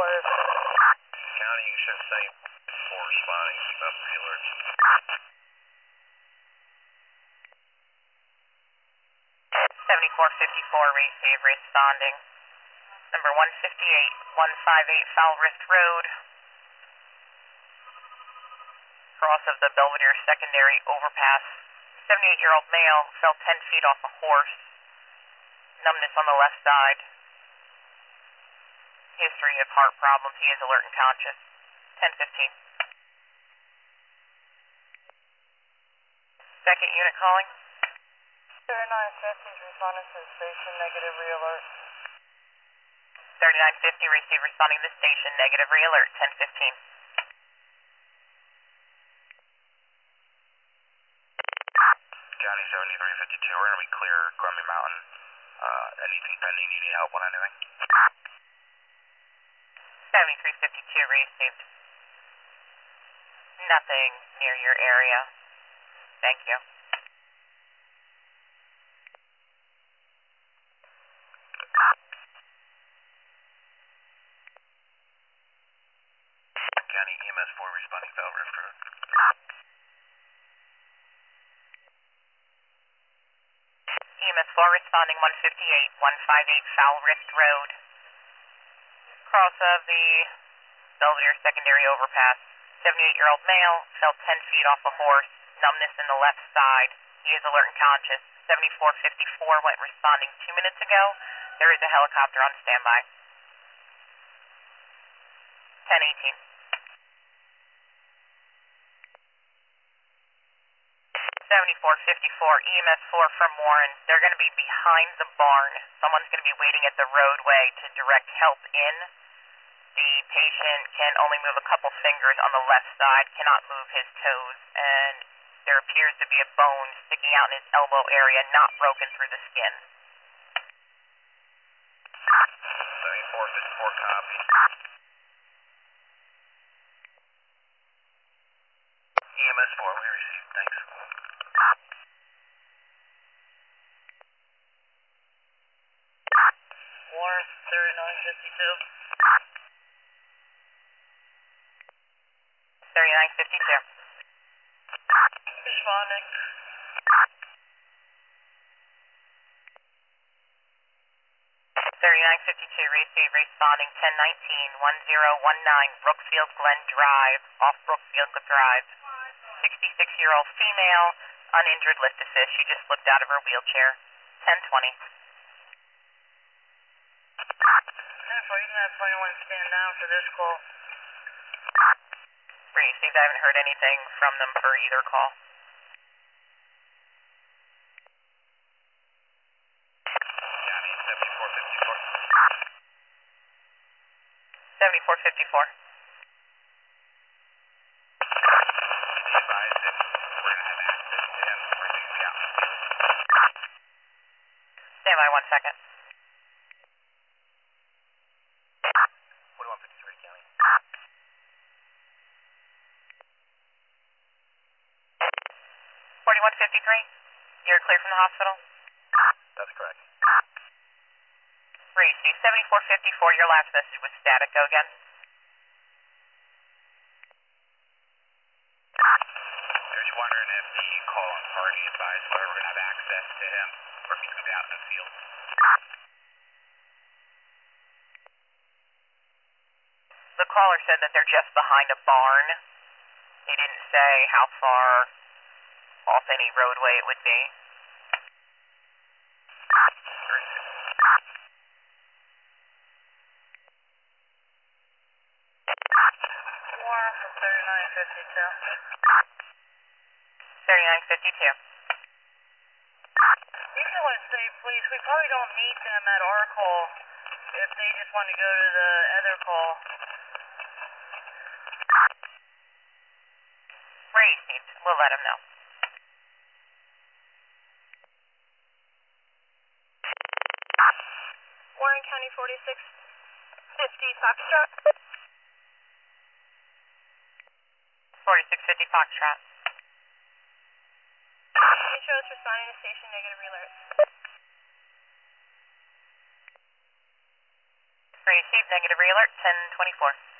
ahead. County, you should say for responding, keep up the alerts. 7454, receive, responding. Number 158 Foul Rift Road. Cross of the Belvedere Secondary Overpass. 78-year-old male fell 10 feet off a horse. Numbness on the left side. History of heart problems. He is alert and conscious. 1015. Second unit calling. 3950 is responding to the station, negative re-alert. 3950, receive, responding to the station, negative re-alert, 1015. County 7352, we're going to be clear Grumpy Mountain. Anything pending? You need help on anything? 7352, received. Nothing near your area. Thank you. County EMS 4 responding Bell Rift Road. EMS 4 responding 158 Foul Rift Road. Cross of the Belvedere Secondary Overpass. 78-year-old male fell 10 feet off a horse. Numbness in the left side. He is alert and conscious. 7454 went responding 2 minutes ago. There is a helicopter on standby. 1018. 7454, EMS 4 from Warren. They're going to be behind the barn. Someone's going to be waiting at the roadway to direct help in. The patient can only move a couple fingers on the left side, cannot move his toes, and there appears to be a bone sticking out in his elbow area, not broken through the skin. 7454, copy. EMS 4, we received, thanks. Warren 3952. 3952. Responding. 3952, receive, responding 1019 Brookfield Glen Drive, off Brookfield Drive. 66-year-old female, uninjured, lift assist. She just slipped out of her wheelchair. 1020. 10-4, you can have 21 stand down for this call. Received, I haven't heard anything from them for either call. County 7454. 7454. Be advised that we're going to have access to him for the out in the field. Stand by 1 second. 4153, County. 4153, you're clear from the hospital? That's correct. Receive, 7454, your last message was static. Go again. Just wondering if the call on party advised whether we're going to have access to him or if he's going to be out in the field. The caller said that they're just behind a barn. He didn't say how far off any roadway it would be. Warren from 3952. 3952. You can let stay, please. We probably don't need them at our call if they just want to go to the other call. Received, we'll let him know. Warren County 4650 Foxtrot. 4650 Foxtrot. Intro is responding to station, negative alert. received, negative realert, 1024.